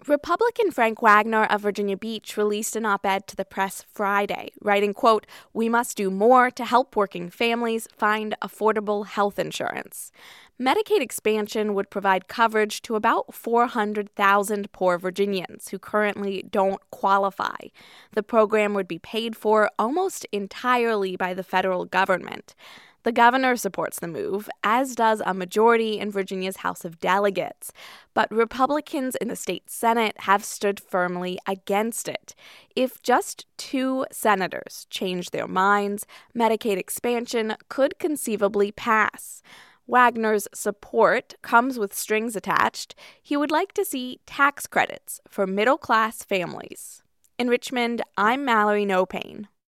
Republican Frank Wagner of Virginia Beach released an op-ed to the press Friday, writing, quote, "We must do more to help working families find affordable health insurance." Medicaid expansion would provide coverage to about 400,000 poor Virginians who currently don't qualify. The program would be paid for almost entirely by the federal government. The governor supports the move, as does a majority in Virginia's House of Delegates. But Republicans in the state Senate have stood firmly against it. If just 2 senators change their minds, Medicaid expansion could conceivably pass. Wagner's support comes with strings attached. He would like to see tax credits for middle-class families. In Richmond, I'm Mallory Nopane.